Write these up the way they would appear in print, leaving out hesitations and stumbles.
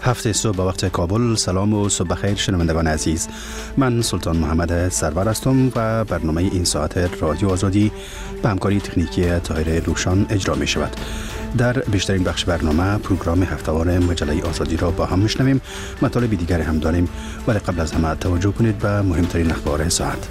7 صبح به وقت کابل. سلام و صبح بخیر شنوندگان عزیز. من سلطان محمد سرور هستم و برنامه این ساعت رادیو آزادی به همکاری تکنیکی طاهر روشان اجرا می شود. در بیشترین بخش برنامه پروگرام هفته‌وار مجله آزادی را با هم میشنویم. مطالب دیگری هم داریم، ولی قبل از همه توجه کنید به مهمترین اخبار ساعت.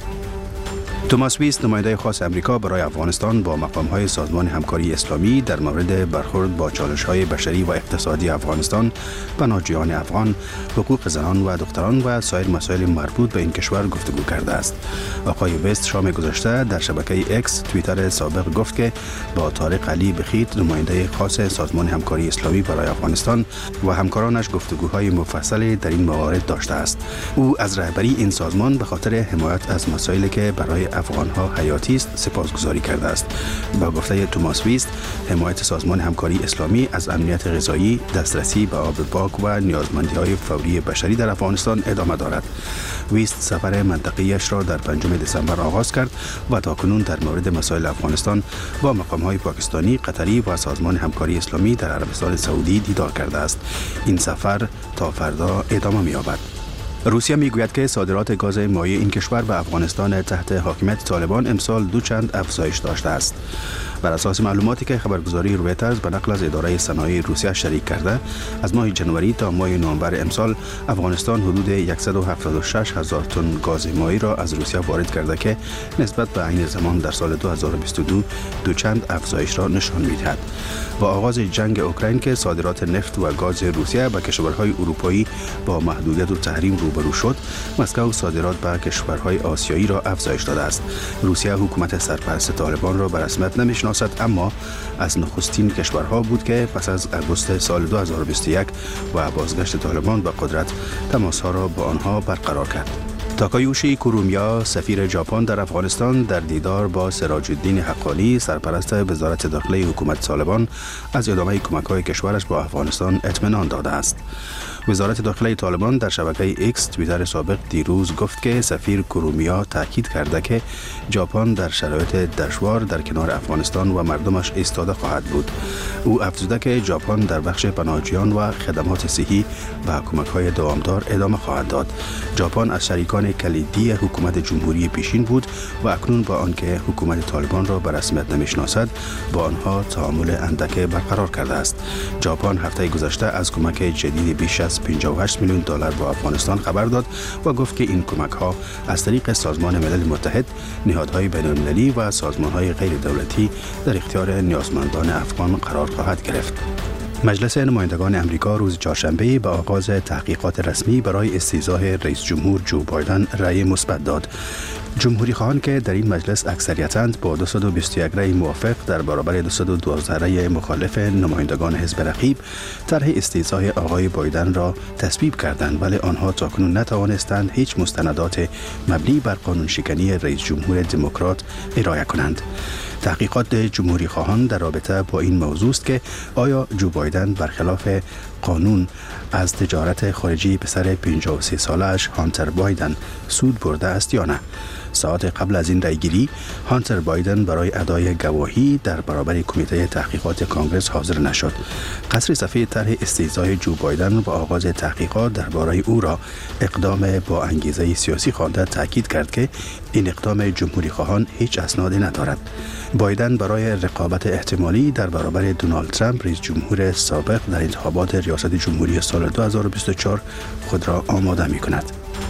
توماس ویست، نماینده خاص امریکا برای افغانستان، با مقام‌های سازمان همکاری اسلامی در مورد برخورد با چالش‌های بشری و اقتصادی افغانستان، پناهجویان افغان، حقوق زنان و دختران و سایر مسائل مربوط به این کشور گفتگو کرده است. آقای ویست شام گذشته در شبکه اکس توییتر سابق گفت که با طارق علی بخیت، نماینده خاص سازمان همکاری اسلامی برای افغانستان و همکارانش گفتگوهای مفصلی در این موارد داشته است. او از رهبری این سازمان به خاطر حمایت از مسائلی که برای افغانها حیاتی است سپاسگزاری کرده است. با گفته توماس ویست، حمایت سازمان همکاری اسلامی از امنیت غذایی، دسترسی به آب پاک و نیازمندی‌های فوری بشری در افغانستان ادامه دارد. ویست سفر منطقه‌ایش را در 5 دسامبر آغاز کرد و تاکنون در مورد مسائل افغانستان با مقام‌های پاکستانی، قطری و سازمان همکاری اسلامی در عربستان سعودی دیدار کرده است. این سفر تا فردا ادامه می‌یابد. روسیه میگوید که صادرات گاز مایع این کشور به افغانستان تحت حاکمیت طالبان امسال دو چند افزایش داشته است. بر اساس معلوماتی که خبرگزاری رویترز به نقل از اداره صنایع روسیه شریک کرده، از ماه جنوری تا ماه نوامبر امسال افغانستان حدود 176,000 تن گاز مایع را از روسیه وارد کرده که نسبت به عین زمان در سال 2022 دو چند افزایش را نشان می‌دهد. با آغاز جنگ اوکراین که صادرات نفت و گاز روسیه به کشورهای اروپایی با محدودیت و تحریم روبرو شد، مسکو صادرات به کشورهای آسیایی را افزایش داده است. روسیه حکومت سرپرست طالبان را به رسمیت نمی‌شناسد، اما از نخستین کشورها بود که پس از اگوست سال 2021 و بازگشت طالبان به قدرت تماس‌ها را با آنها برقرار کرد. تاکایوشی کورومیا، سفیر ژاپن در افغانستان، در دیدار با سراج الدین حقانی، سرپرست وزارت داخله حکومت طالبان، از ادامه کمک‌های کشورش با افغانستان اطمینان داده است. وزارت داخله طالبان در شبکه اکس توییتر سابق دیروز گفت که سفیر کورومیا تاکید کرده که ژاپن در شرایط دشوار در کنار افغانستان و مردمش ایستاده خواهد بود. او افزوده که ژاپن در بخش پناهجویان و خدمات صحی و کمک‌های دوامدار ادامه خواهد داد. ژاپن از شریکان کلیدی حکومت جمهوری پیشین بود و اکنون با آنکه حکومت طالبان را به رسمیت نمی‌شناسد، با آنها تعامل اندک برقرار کرده است. ژاپن هفته گذشته از کمک جدید بیش از 58 میلیون دلار به افغانستان خبر داد و گفت که این کمک‌ها از طریق سازمان ملل متحد، نهادهای بین‌المللی و سازمان‌های غیر دولتی در اختیار نیازمندان افغان قرار خواهد گرفت. مجلس نمایندگان امریکا روز چهارشنبه به آغاز تحقیقات رسمی برای استیضاح رئیس جمهور جو بایدن رأی مثبت داد. جمهوری خواهان که در این مجلس اکثریتند با 221 رأی موافق در برابر 212 رأی مخالف نمایندگان حزب رقیب طرح استیضاح آقای بایدن را تصویب کردند، ولی آنها تاکنون نتوانستند هیچ مستندات مبنی بر قانون شکنی رئیس جمهور دموکرات ارائه کنند. تحقیقات جمهوری خواهان در رابطه با این موضوع است که آیا جو بایدن برخلاف قانون از تجارت خارجی پسر 53 سالش هانتر بایدن سود برده است یا نه. ساعت قبل از این رأیگیری، هانتر بایدن برای ادای گواهی در برابر کمیته تحقیقات کانگرس حاضر نشد. قصر صفحه طرح استیضاح جو بایدن و آغاز تحقیقات درباره او را اقدام با انگیزه سیاسی خوانده تاکید کرد که این اقدام جمهوری خواهان هیچ اسنادی ندارد. بایدن برای رقابت احتمالی در برابر دونالد ترامپ رئیس جمهور سابق در انتخابات ریاست جمهوری سال 2024 خود را آماده می کند.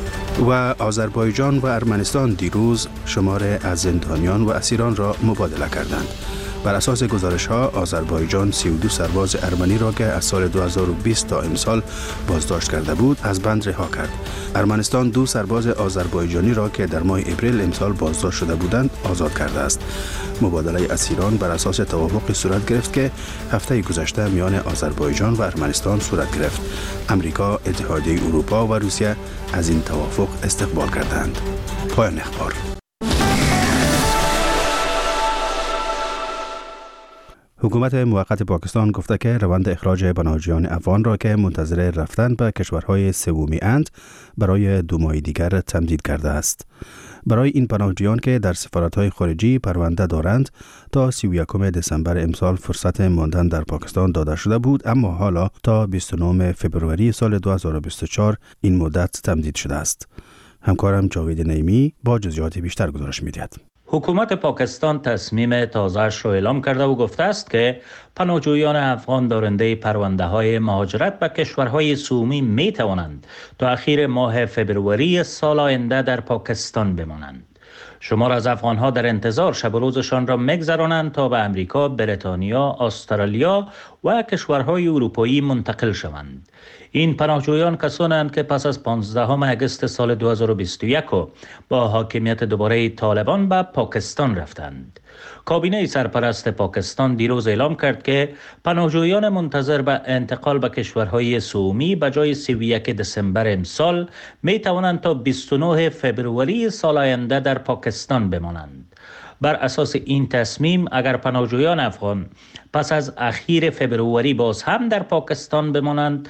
و آذربایجان و ارمنستان دیروز شمار از زندانیان و اسیران را مبادله کردند. بر اساس گزارش‌ها، آذربایجان 32 سرباز ارمنی را که از سال 2020 تا امسال بازداشت کرده بود از بند رها کرد. ارمنستان 2 سرباز آذربایجانی را که در ماه اپریل امسال بازداشت شده بودند آزاد کرده است. مبادله اسیران بر اساس توافقی صورت گرفت که هفته گذشته میان آذربایجان و ارمنستان صورت گرفت. امریکا، اتحادیه اروپا و روسیه از این توافق استقبال کردند. پایان اخبار. حکومت موقت پاکستان گفته که روند اخراج پناهجویان افغان را که منتظر رفتن به کشورهای سومی اند برای 2 ماه دیگر تمدید کرده است. برای این پناهجویان که در سفارت‌های خارجی پرونده دارند تا 31 دسامبر امسال فرصت ماندن در پاکستان داده شده بود، اما حالا تا 29 فبروری سال 2024 این مدت تمدید شده است. همکارم جاوید نعیمی با جزئیات بیشتر گزارش می‌دهد. حکومت پاکستان تصمیم تازه‌اش را اعلام کرده و گفته است که پناهجویان افغان دارنده پرونده‌های مهاجرت به کشورهای سومی می توانند تا اخیر ماه فبروری سال آینده در پاکستان بمانند. شمار از افغان‌ها در انتظار شب و روزشان را می‌گذرانند تا به امریکا، بریتانیا، استرالیا و کشورهای اروپایی منتقل شوند. این پناهجویان کسانند که پس از 15 اگست سال 2021 با حاکمیت دوباره طالبان به پاکستان رفتند. کابینه سرپرست پاکستان دیروز اعلام کرد که پناهجویان منتظر به انتقال به کشورهای سومی به جای 31 دسامبر امسال می توانند تا 29 فبروری سال آینده در پاکستان بمانند. بر اساس این تصمیم اگر پناهجویان افغان پس از اخیر فبروری باز هم در پاکستان بمانند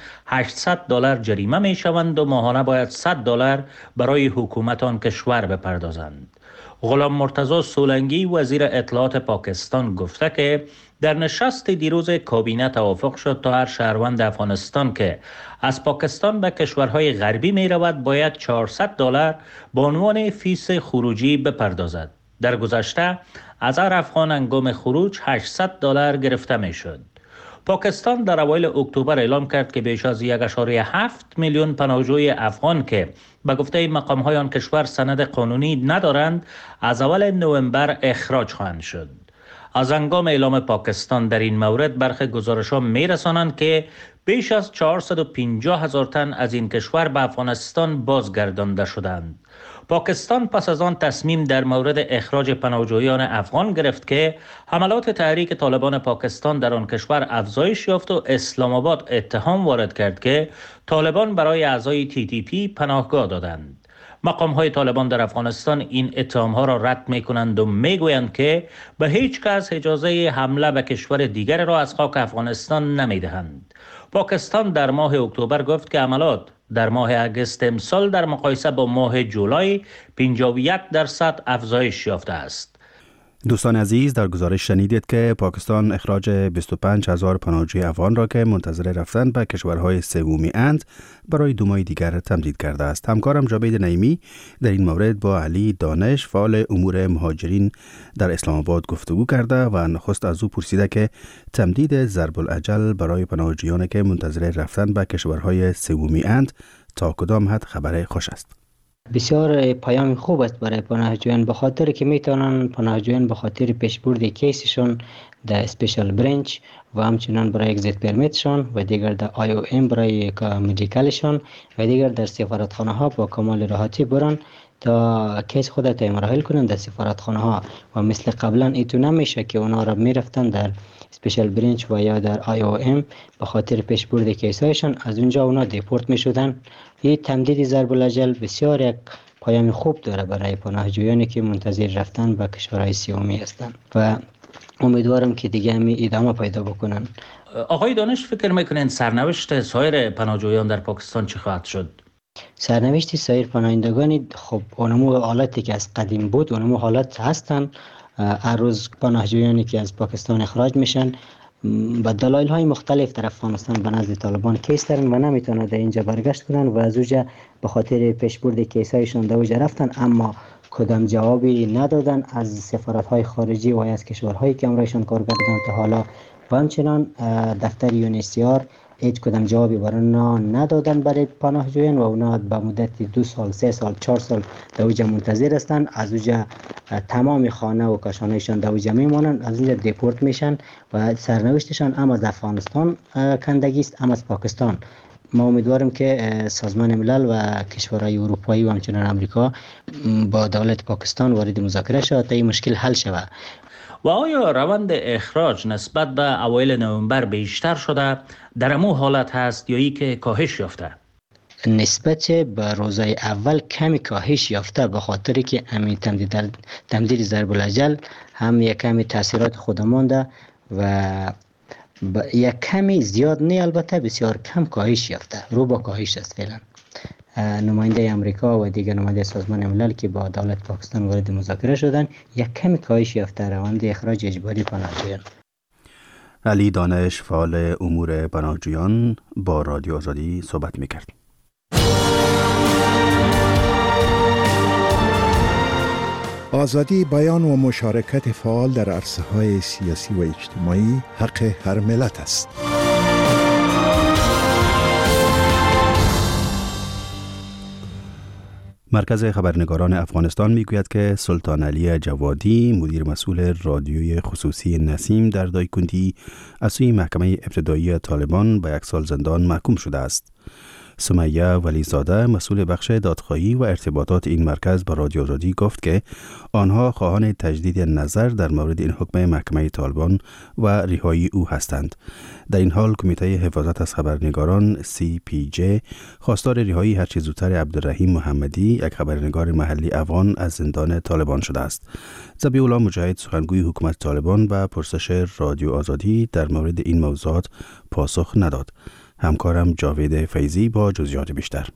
$800 جریمه می شوند و ماهانه باید $100 برای حکومت آن کشور بپردازند. غلام مرتضی سولنگی وزیر اطلاعات پاکستان گفته که در نشست دیروز کابینه توافق شد تا هر شهروند افغانستان که از پاکستان به کشورهای غربی می رود باید $400 به عنوان فیس خروجی بپردازد. در گذشته از هر افغان هنگام خروج $800 گرفته می شد. پاکستان در اوایل اکتبر اعلام کرد که بیش از 1.7 میلیون پناهجوی افغان که به گفته مقام‌های آن کشور سند قانونی ندارند از اول نوامبر اخراج خواهند شد. از هنگام اعلام پاکستان در این مورد برخی گزارش‌ها می‌رسانند که بیش از 450,000 تن از این کشور به افغانستان بازگردانده شدند. پاکستان پس از آن تصمیم در مورد اخراج پناهجویان افغان گرفت که حملات تحریک طالبان پاکستان در آن کشور افزایش یافت و اسلام آباد اتهام وارد کرد که طالبان برای اعضای TTP پناهگاه دادند. مقام‌های طالبان در افغانستان این اتهام‌ها را رد می‌کنند و می‌گویند که به هیچ کس اجازه حمله به کشور دیگر را از خاک افغانستان نمی‌دهند. پاکستان در ماه اکتبر گفت که حملات در ماه اگست امسال در مقایسه با ماه جولای 51% افزایش یافته است. دوستان عزیز، در گزارش شنیدید که پاکستان اخراج 25,000 پناهجوی افغان را که منتظر رفتن به کشورهای سومی اند برای 2 ماه دیگر تمدید کرده است. همکارم جاوید نعیمی در این مورد با علی دانش فعال امور مهاجرین در اسلام آباد گفتگو کرده و نخست از او پرسیده که تمدید ضرب الاجل برای پناهجویان که منتظر رفتن به کشورهای سومی اند تا کدام حد خبر خوش است. بسیار پیام خوب است برای پناهجویان، به خاطر که میتونن پناهجویان به خاطر پیشبرد کیسشون در اسپیشال برنچ و همچنان برای اگزیت پرمیتشون و دیگر در IOM برای مدیکالشون و دیگر در سفارتخانه ها با کمال راحتی برن تا کیس خود تا مراحل کنن در سفارتخانه ها و مثل قبلا ایتو نمیشه که اونا را میرفتن در اسپیشال برنچ و یا در IOM به خاطر پیشبرد کیسایشون از اونجا اونا دیپورت میشدن. این تمدید ضرب الاجل بسیار یک پیام خوب داره برای پناهجویانی که منتظر رفتن به کشورهای سومی هستند و امیدوارم که دیگه همی ادامه پیدا بکنن. آقای دانش، فکر میکنین سرنوشت سایر پناهجویان در پاکستان چه خواهد شد؟ سرنوشت سایر پناهندگان خب اونمو حالتی که از قدیم بود اونمو حالت هستن. هر روز پناهجویانی که از پاکستان اخراج میشن با دلایل های مختلف در افغانستان به نزد طالبان کیس دارن و نمیتونن در اینجا برگشت کنن و از اونجا به خاطر پیشبرد کیس هایشون در اونجا رفتن، اما کدام جوابی ندادن از سفارت های خارجی و از کشورهایی که امرایشان کار کردن تا حالا و همچنان دفتر UNHCR هیچ کدام جوابی برای اونا ندادن برای پناهجویان و اونا به مدت 2 سال 3 سال 4 سال در اونجا منتظر هستن. از اونجا تمام خانه و کاشانهشان در اونجا میمونن، از اونجا دیپورت میشن و سرنوشتشان هم از افغانستان کندگی است هم از پاکستان. ما امیدواریم که سازمان ملل و کشورهای اروپایی و همچنان امریکا با دولت پاکستان وارد مذاکره شود تا این مشکل حل شود. و آیا روند اخراج نسبت به اوایل نوامبر بیشتر شده در امو حالت هست یا ای که کاهش یافته؟ نسبت به روزهای اول کمی کاهش یافته به خاطر که همین تمدید ضرب الاجل هم یک کمی تاثیرات خود مانده و یک کمی زیاد نه، البته بسیار کم کاهش یافته، رو با کاهش است فعلا. نماینده امریکا و دیگر نماینده سازمان ملل که با دولت پاکستان وارد مذاکره شدن، یک کمی کاهش یافته روند اخراج اجباری پناهجویان. علی دانش، فعال امور پناهجویان، با رادیو آزادی صحبت می‌کرد. آزادی بیان و مشارکت فعال در عرصه‌های سیاسی و اجتماعی حق هر ملت است. مرکز خبرنگاران افغانستان میگوید که سلطان علی جوادی، مدیر مسئول رادیوی خصوصی نسیم در دایکندی، از سوی محکمه ابتدایی طالبان به 1 سال زندان محکوم شده است. سمیه ولیزاده، مسئول بخش دادخواهی و ارتباطات این مرکز، به رادیو آزادی گفت که آنها خواهان تجدید نظر در مورد این حکم محکمه طالبان و رهایی او هستند. در این حال کمیته حفاظت از خبرنگاران CPJ خواستار رهایی هرچه زودتر عبدالرحیم محمدی، یک خبرنگار محلی افغان، از زندان طالبان شده است. ذبیح‌الله مجاهد، سخنگوی حکومت طالبان، به پرسش رادیو آزادی در مورد این موضوعات پاسخ نداد. همکارم جاوید فیضی با جزئیات بیشتر.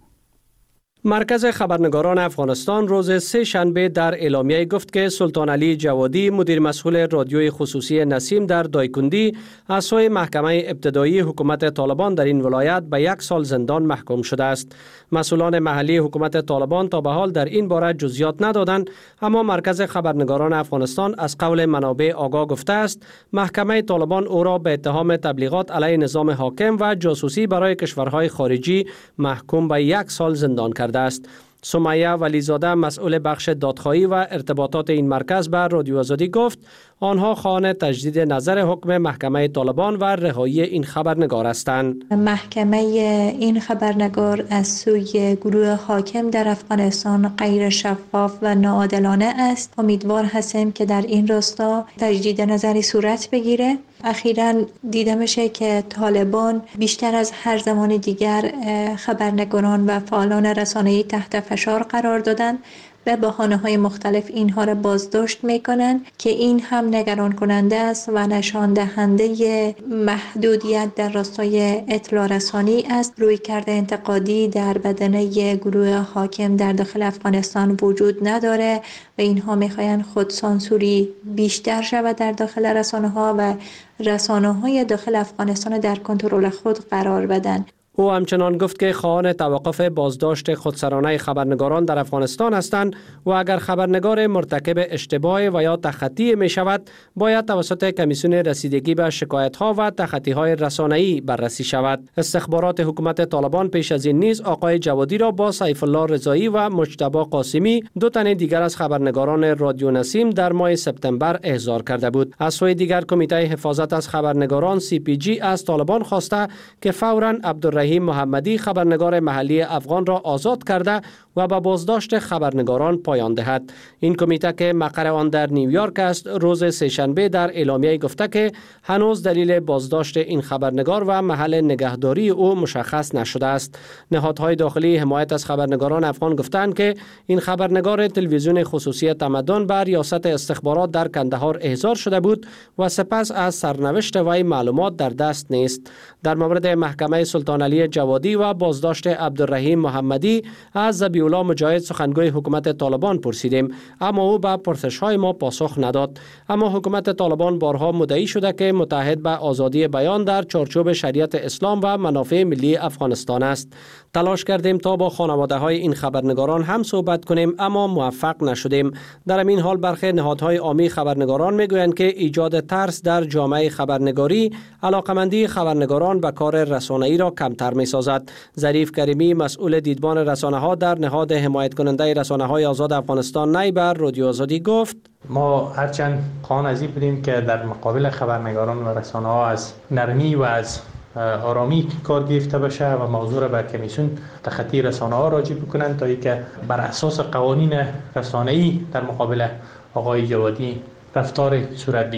مرکز خبرنگاران افغانستان روز 3 شنبه در اعلامیه گفت که سلطان علی جوادی، مدیر مسئول رادیوی خصوصی نسیم در دایکندی، از سوی محکمه ابتدایی حکومت طالبان در این ولایت به 1 سال زندان محکوم شده است. مسئولان محلی حکومت طالبان تا به حال در این باره جزئیات ندادند، اما مرکز خبرنگاران افغانستان از قول منابع آگاه گفته است محکمه طالبان او را به اتهام تبلیغات علیه نظام حاکم و جاسوسی برای کشورهای خارجی محکوم به 1 سال زندان کرده است. سمیه ولیزاده، مسئول بخش دادخواهی و ارتباطات این مرکز، به رادیو آزادی گفت آنها خواهان تجدید نظر حکم محکمه طالبان و رهایی این خبرنگار هستند. محکمه این خبرنگار از سوی گروه حاکم در افغانستان غیر شفاف و ناعادلانه است. امیدوار هستیم که در این راستا تجدید نظری صورت بگیره. اخیراً دیده میشه که طالبان بیشتر از هر زمان دیگر خبرنگاران و فعالان رسانه‌ای تحت فشار قرار دادن و بهانه‌های مختلف اینها را بازداشت میکنن که این هم نگران کننده است و نشان دهنده محدودیت در راستای اطلاع رسانی است. رویکرد انتقادی در بدنه گروه حاکم در داخل افغانستان وجود نداره و اینها میخواین خودسانسوری بیشتر شود در داخل رسانه‌ها و رسانه‌های داخل افغانستان در کنترل خود قرار بدن. او همچنان گفت که خواهان توقف بازداشت خودسرانه خبرنگاران در افغانستان هستند و اگر خبرنگار مرتکب اشتباه و یا تخطی می شود باید توسط کمیسیون رسیدگی به شکایت‌ها و تخطی‌های رسانه‌ای بررسی شود. استخبارات حکومت طالبان پیش از این نیز آقای جوادی را با سیف الله رضایی و مجتبی قاسمی، 2 تن دیگر از خبرنگاران رادیو نسیم، در ماه سپتامبر احضار کرده بود. از سوی دیگر کمیته حفاظت از خبرنگاران CPJ از طالبان خواسته که فوراً عبدالرحیم محمدی، خبرنگار محلی افغان، را آزاد کرده و به بازداشت خبرنگاران پایان دهد. این کمیته که مقر آن در نیویورک است، روز 3 شنبه در اعلامیه گفته که هنوز دلیل بازداشت این خبرنگار و محل نگهداری او مشخص نشده است. نهادهای داخلی حمایت از خبرنگاران افغان گفتند که این خبرنگار تلویزیون خصوصی تمدن به ریاست استخبارات در کندهار احضار شده بود و سپس از سرنوشت وی معلومات در دست نیست. در مورد محکمه سلطان علی جوادی و بازداشت عبدالرحیم محمدی از ذبیح‌الله مجاهد، سخنگوی حکومت طالبان، پرسیدیم، اما او به پرسش‌های ما پاسخ نداد. اما حکومت طالبان بارها مدعی شده که متحد به آزادی بیان در چارچوب شریعت اسلام و منافع ملی افغانستان است. تلاش کردیم تا با خانواده‌های این خبرنگاران هم صحبت کنیم اما موفق نشدیم. در این حال برخی نهادهای عامی خبرنگاران میگویند که ایجاد ترس در جامعه خبرنگاری علاقمندی خبرنگاران به کار رسانه‌ای را کمتر می‌سازد. ظریف کریمی، مسئول دیدبان رسانه‌ها در نهاد حمایت کننده رسانه‌های آزاد افغانستان، نی بر رادیو آزادی گفت: ما هرچند خواهان از این بودیم که در مقابل خبرنگاران و رسانه‌ها از نرمی و از آرامی کار گرفته بشه و موضوع را به کمیسیون تخطی رسانه‌ها راجع بکنند تا اینکه بر اساس قوانین رسانه‌ای در مقابل آقای جوادی رفتار صورت بگیرد.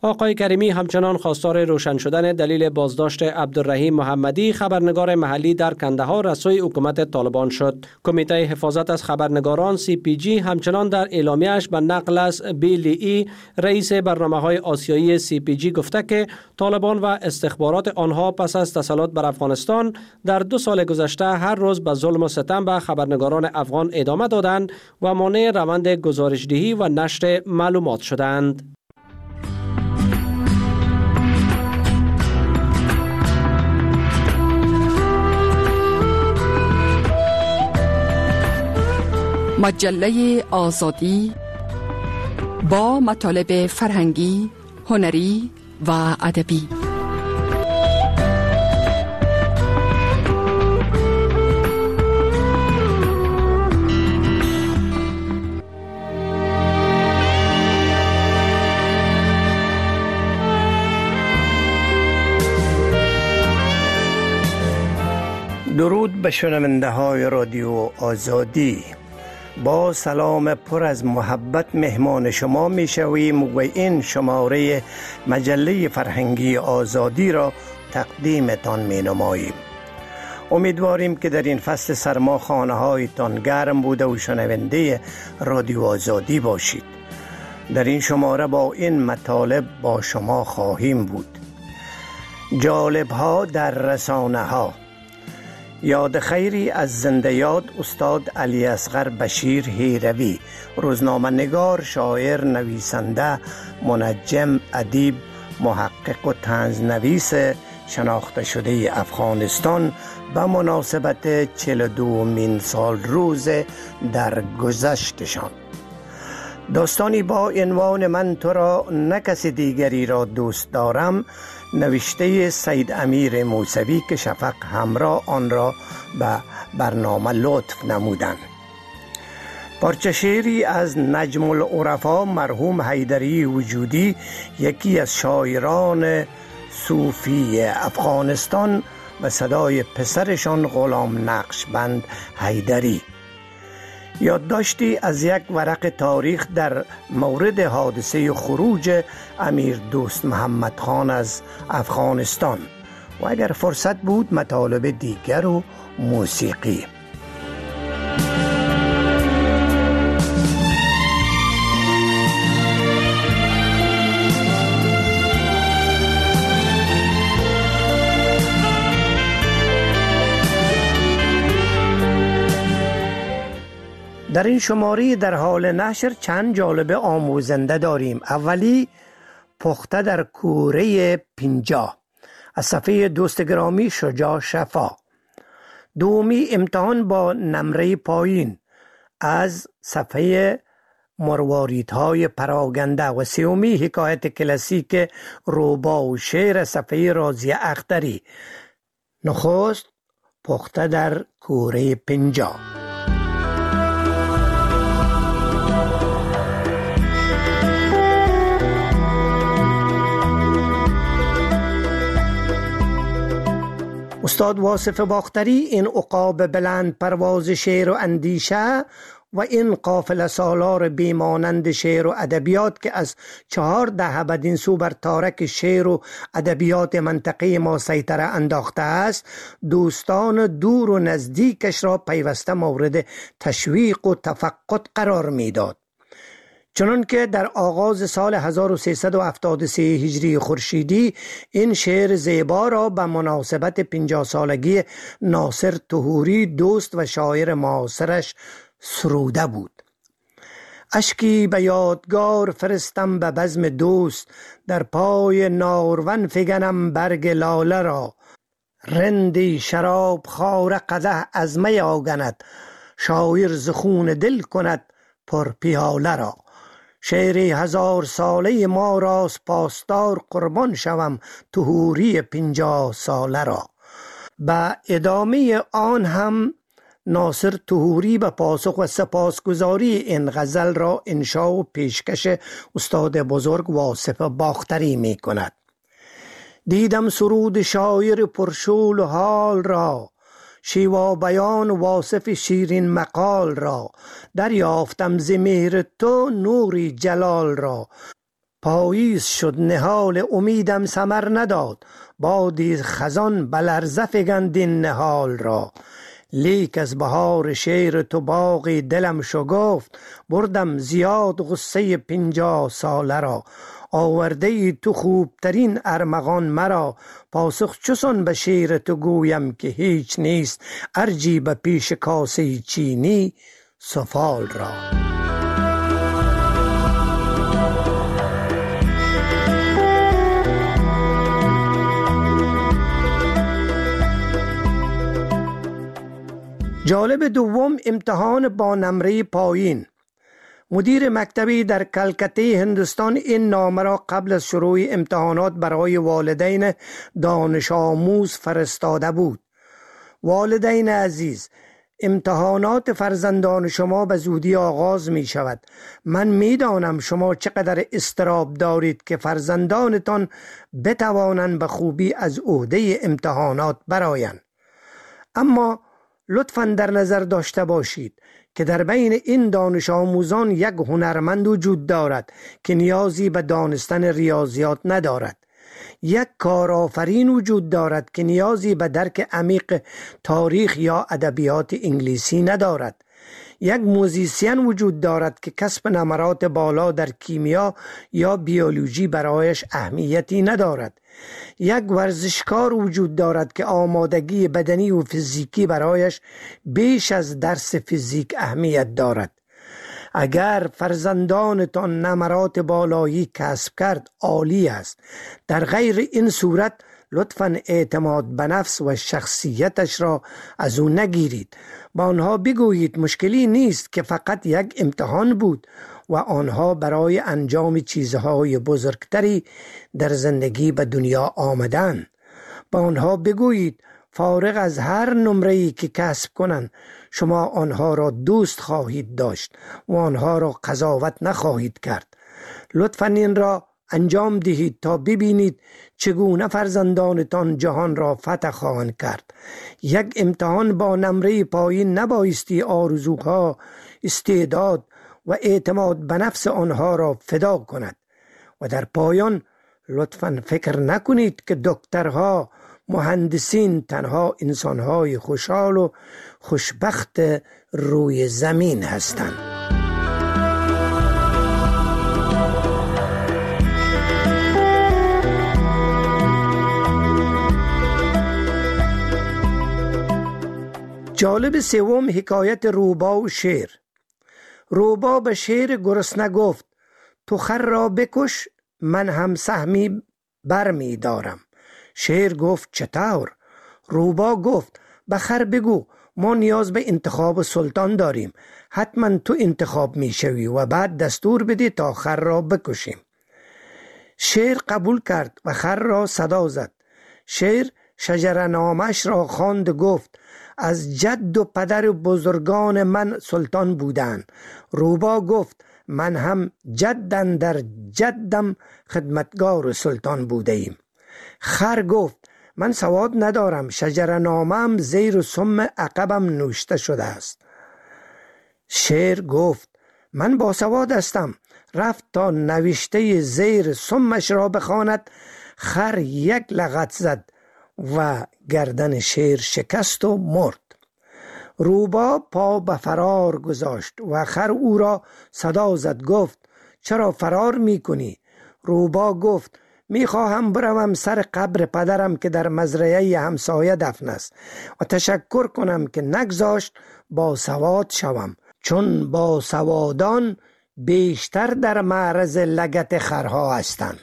آقای کریمی همچنان خواستار روشن شدن دلیل بازداشت عبدالرحیم محمدی خبرنگار محلی در کندهار رسوی حکومت طالبان شد. کمیته حفاظت از خبرنگاران CPG همچنان در اعلامیه‌اش به نقل از بیلی رئیس برنامه‌های آسیایی CPG گفته که طالبان و استخبارات آنها پس از تسلط بر افغانستان در 2 سال گذشته هر روز به ظلم و ستم به خبرنگاران افغان ادامه دادند و مانع روند گزارشدهی و نشر معلومات شدند. مجله آزادی با مطالب فرهنگی، هنری و ادبی. درود به شنونده های رادیو آزادی. با سلام پر از محبت مهمان شما می شویم و این شماره مجله فرهنگی آزادی را تقدیمتان می نماییم. امیدواریم که در این فصل سرما خانه هایتان گرم بوده و شنونده رادیو آزادی باشید. در این شماره با این مطالب با شما خواهیم بود. جالب ها در رسانه ها. یاد خیری از زنده یاد استاد علی اصغر بشیر هیروی، روزنامه نگار، شاعر، نویسنده، منجم، ادیب، محقق و طنزنویس شناخته شده افغانستان به مناسبت 42مین سال روز در گذشتشان. داستانی با عنوان من تو را نه کسی دیگری را دوست دارم، نوشته سید امیر موسوی که شفق همراه آن را به برنامه لطف نمودند. پارچه شعری از نجم العرفا مرحوم حیدری وجودی، یکی از شاعران صوفی افغانستان، و صدای پسرشان غلام نقشبند حیدری. یادداشتی از یک ورق تاریخ در مورد حادثه خروج امیر دوست محمد خان از افغانستان و اگر فرصت بود مطالب دیگر و موسیقی. در این شماره در حال نشر چند جالبه آموزنده داریم. اولی پخته در کوره 50 از صفحه دوست گرامی شجاع شفا. دومی امتحان با نمره پایین از صفحه مرواریدهای پراگنده و سومی حکایت کلاسیک روبا و شعر صفحه رازی اختری. نخست پخته در کوره 50. استاد واصف باختری این عقاب بلند پرواز شعر و اندیشه و این قافله سالار بیمانند شعر و ادبیات که از 4 دهه بدین سو بر تارک شعر و ادبیات منطقه ما سیطره انداخته است، دوستان دور و نزدیکش را پیوسته مورد تشویق و تفقد قرار میداد. چنان که در آغاز سال 1373 هجری خورشیدی این شعر زیبا را به مناسبت 50 سالگی ناصر طهوری دوست و شاعر معاصرش سروده بود. اشکی به یادگار فرستم به بزم دوست، در پای نارون فگنم برگ لاله را. رندی شراب خار قدح از می آگند، شاعر ز خون دل کند پر پیاله را. شعری 1000 ساله ما راست پاسدار، قربان شوم طهوری 50 ساله را. به ادامه آن هم ناصر طهوری به پاسخ و سپاسگزاری این غزل را انشا و پیشکش استاد بزرگ واصف باختری می کند. دیدم سرود شاعر پرشول و حال را، شیوا بیان واصف شیرین مقال را. دریافتم ز مهر تو نوری جلال را، پاییز شد نهال امیدم ثمر نداد، بادی خزان بلرزه فگند این نهال را. لیک از بهار شعر تو باغی دلم شگفت، بردم زیاد غصه 50 ساله را. آورده ای تو خوبترین ارمغان مرا، پاسخ چسان به شعر تو گویم که هیچ نیست، ارجی به پیش کاسه چینی سفال را. جالب دوم، امتحان با نمره پایین. مدیر مکتبی در کلکته هندوستان این نامه را قبل از شروع امتحانات برای والدین دانش آموز فرستاده بود. والدین عزیز، امتحانات فرزندان شما به زودی آغاز می شود. من می دانم شما چقدر اضطراب دارید که فرزندانتان بتوانند به خوبی از عهده امتحانات برآیند. اما لطفاً در نظر داشته باشید که در بین این دانش آموزان یک هنرمند وجود دارد که نیازی به دانستن ریاضیات ندارد. یک کارآفرین وجود دارد که نیازی به درک عمیق تاریخ یا ادبیات انگلیسی ندارد. یک موزیسین وجود دارد که کسب نمرات بالا در کیمیا یا بیولوژی برایش اهمیتی ندارد. یک ورزشکار وجود دارد که آمادگی بدنی و فیزیکی برایش بیش از درس فیزیک اهمیت دارد. اگر فرزندانتان نمرات بالایی کسب کرد عالی است. در غیر این صورت لطفاً اعتماد به نفس و شخصیتش را از او نگیرید. با آنها بگویید مشکلی نیست که فقط یک امتحان بود و آنها برای انجام چیزهای بزرگتری در زندگی به دنیا آمدند. با آنها بگویید فارغ از هر نمره‌ای که کسب کنند شما آنها را دوست خواهید داشت و آنها را قضاوت نخواهید کرد. لطفاً این را انجام دهید تا ببینید چگونه فرزندانتان جهان را فتح خواهند کرد. یک امتحان با نمره پایین نبایستی آرزوها، استعداد و اعتماد به نفس آنها را فدا کند. و در پایان لطفاً فکر نکنید که دکترها، مهندسین تنها انسانهای خوشحال و خوشبخت روی زمین هستند. جالب سوم، حکایت روبا و شیر. روبا به شیر گرسنه گفت تو خر را بکش، من هم سهمی بر می دارم. شیر گفت چطور؟ روبا گفت به خر بگو ما نیاز به انتخاب سلطان داریم، حتما تو انتخاب می شوی و بعد دستور بدی تا خر را بکشیم. شیر قبول کرد و خر را صدا زد. شیر شجره نامش را خواند، گفت از جد و پدر بزرگان من سلطان بودند. روبا گفت من هم جدن در جدم خدمتگار سلطان بوده ایم. خر گفت من سواد ندارم، شجره نامم زیر سم عقبم نوشته شده است. شیر گفت من با سواد هستم. رفت تا نوشته زیر سمش را بخواند. خر یک لغت زد و گردن شیر شکست و مرد. روبا پا به فرار گذاشت و خر او را صدا زد، گفت چرا فرار می کنی؟ روبا گفت می خواهم بروم سر قبر پدرم که در مزرعه همسایه دفن است و تشکر کنم که نگذاشت با سواد شوم، چون با سوادان بیشتر در معرض لگد خرها هستند.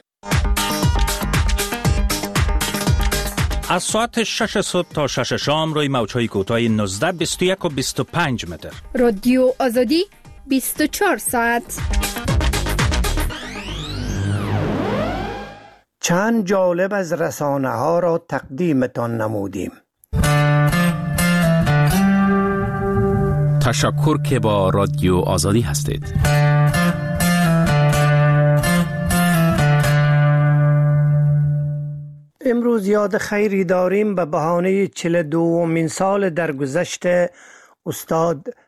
از ساعت 6 صبح تا 6 شام روی موج‌های کوتاه 19، 21 و 25 متر. رادیو آزادی 24 ساعت. چند جالب از رسانه ها را تقدیمتان نمودیم. تشکر که با رادیو آزادی هستید. امروز یاد خیری داریم به بهانه 42مین سال درگذشت استاد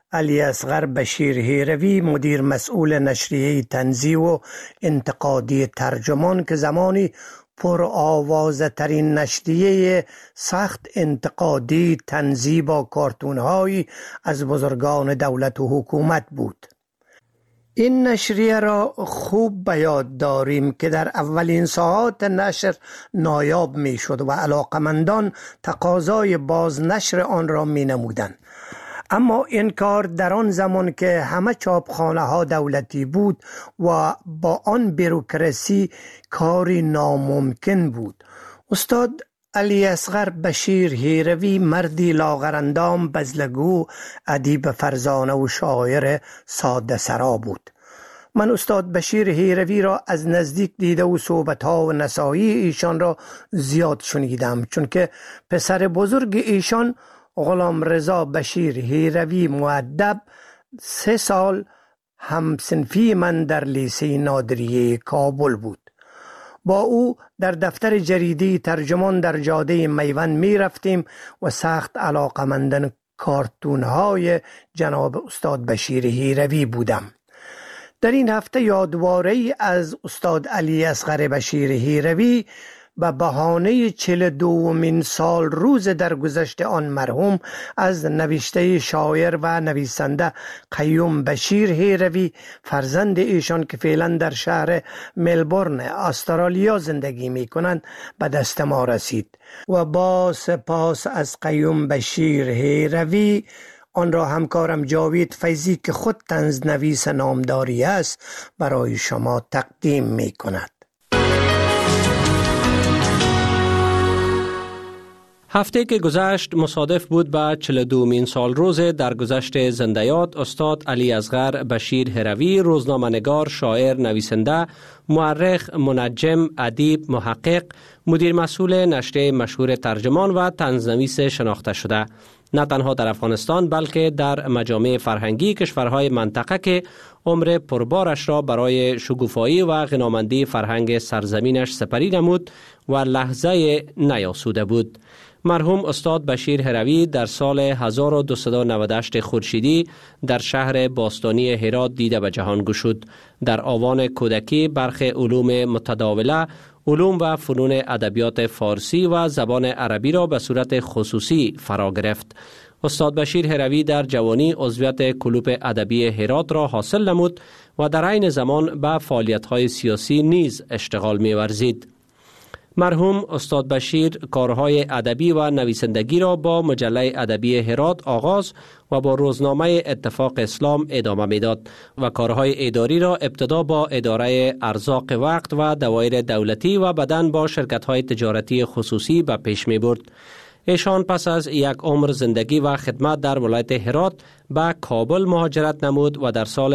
علی اصغر بشیر هیروی، مدیر مسئول نشریه طنزی و انتقادی ترجمان که زمانی پر آوازه ترین نشریه سخت انتقادی طنزی با کارتون هایی از بزرگان دولت و حکومت بود. این نشریه را خوب به یاد داریم که در اولین ساعات نشر نایاب می شد و علاقمندان تقاضای بازنشر آن را می نمودند. اما این کار در آن زمان که همه چاپخانه ها دولتی بود و با آن بروکراسی کاری ناممکن بود. استاد علی اصغر بشیر هیروی مردی لاغرندام، بزلگو، ادیب فرزانه و شاعر ساده سرا بود. من استاد بشیر هیروی را از نزدیک دیده و صحبت‌ها و نصایح ایشان را زیاد شنیدم، چون که پسر بزرگ ایشان غلام رضا بشیر هیروی مؤدب 3 سال همصنفی من در لیسه نادریه کابل بود. با او در دفتر جریده ترجمان در جاده میوند می رفتیم و سخت علاقمندن کارتون های جناب استاد بشیر هیروی بودم. در این هفته یادواره‌ای از استاد علی اصغر بشیر هیروی به بهانه 42مین سال روز درگذشت آن مرحوم از نوشته شاعر و نویسنده قیوم بشیر هیروی، فرزند ایشان که فعلا در شهر ملبورن استرالیا زندگی می کنند، به دست ما رسید و با سپاس از قیوم بشیر هیروی آن را همکارم جاوید فیضی که خود طنز نویس نامداری است برای شما تقدیم می کند. هفته که گذشت مصادف بود با 42مین سال روز درگذشت زنده‌یاد استاد علی اصغر بشیر هیروی، روزنامه‌نگار، شاعر، نویسنده، مورخ، منجم، ادیب، محقق، مدیر مسئول نشریه مشهور ترجمان و طنزنویس شناخته شده. نه تنها در افغانستان بلکه در مجامع فرهنگی کشورهای منطقه که عمر پربارش را برای شکوفایی و غنامندی فرهنگ سرزمینش سپری نمود و لحظه نیاسوده بود. مرحوم استاد بشیر هیروی در سال 1298 خورشیدی در شهر باستانی هرات دیده به جهان گشود. در آوان کودکی برخی علوم متداوله، علوم و فنون ادبیات فارسی و زبان عربی را به صورت خصوصی فرا گرفت. استاد بشیر هیروی در جوانی عضویت کلوپ ادبی هرات را حاصل نمود و در عین زمان به فعالیت‌های سیاسی نیز اشتغال می‌ورزید. مرحوم استاد بشیر کارهای ادبی و نویسندگی را با مجله ادبی هرات آغاز و با روزنامه اتفاق اسلام ادامه میداد و کارهای اداری را ابتدا با اداره ارزاق وقت و دوایر دولتی و بعداً با شرکت‌های تجارتی خصوصی به پیش می برد. ایشان پس از یک عمر زندگی و خدمت در ولایت هرات به کابل مهاجرت نمود و در سال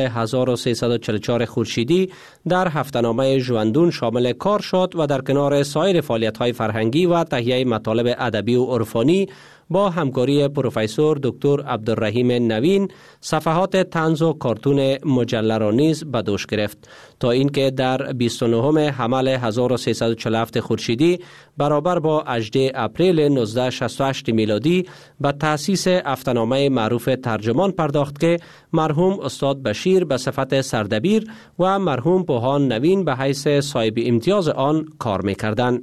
1344 خورشیدی در هفته‌نامه ژوندون شامل کار شد و در کنار سایر فعالیت‌های فرهنگی و تهیه مطالب ادبی و عرفانی با همکاری پروفسور دکتر عبدالرحیم نوین صفحات طنز و کارتون مجله را نیز به دوش گرفت تا اینکه در 29 حمل 1347 خورشیدی برابر با 18 اپریل 1968 میلادی به تأسیس هفته‌نامه معروف ترجمان پرداخت که مرحوم استاد بشیر به صفت سردبیر و مرحوم پوهان نوین به حیث صاحب امتیاز آن کار می‌کردند.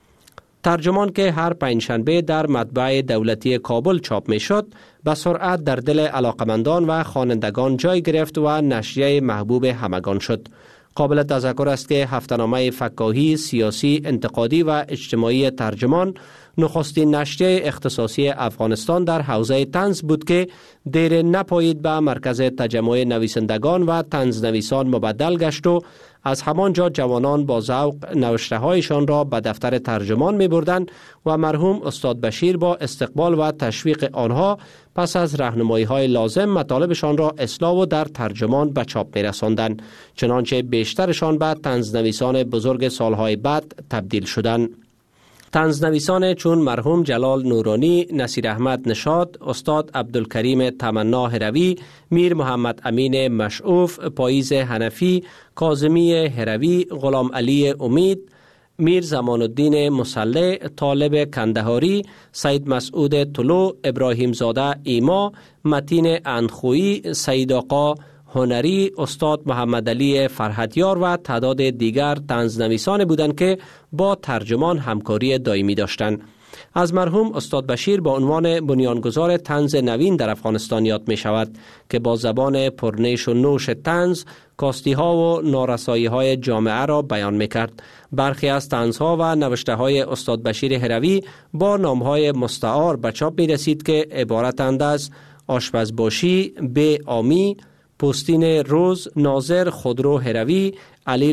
ترجمان که هر پنجشنبه در مطبع دولتی کابل چاپ می شد، به سرعت در دل علاقمندان و خوانندگان جای گرفت و نشریه محبوب همگان شد. قابل تذکر است که هفته‌نامه فکاهی، سیاسی، انتقادی و اجتماعی ترجمان نخستین نشریه اختصاصی افغانستان در حوزه طنز بود که دیر نپایید به مرکز تجمع نویسندگان و طنزنویسان مبدل گشت و از همانجا جوانان با ذوق نوشته‌هایشان را به دفتر ترجمان می بردند و مرحوم استاد بشیر با استقبال و تشویق آنها پس از راهنمایی‌های لازم مطالبشان را اصلاح و در ترجمان به چاپ می رساندند، چنانچه بیشترشان به طنزنویسان بزرگ سالهای بعد تبدیل شدند. طنزنویسان چون مرحوم جلال نورانی، نصیر احمد نشاط، استاد عبدالکریم تمنا هیروی، میر محمد امین مشعوف، پاییز حنفی، کاظمی هیروی، غلام علی امید، میر زمان الدین مسلح، طالب کندهاری، سید مسعود طلو، ابراهیم زاده ایما، متین اندخویی، سید آقا هنری، استاد محمد علی فرهادیار و تعداد دیگر طنزنویسان بودند که با ترجمان همکاری دائمی داشتند. از مرحوم استاد بشیر با عنوان بنیانگذار طنز نوین در افغانستان یاد می شود که با زبان پرنیش و نوش طنز کاستی ها و نارسایی های جامعه را بیان می کرد. برخی از طنزها و نوشته های استاد بشیر هروی با نام های مستعار به چاپ می رسید که عبارتند از آشپزباشی، به آمی، پوستین روز، ناظر خودرو هروی، علی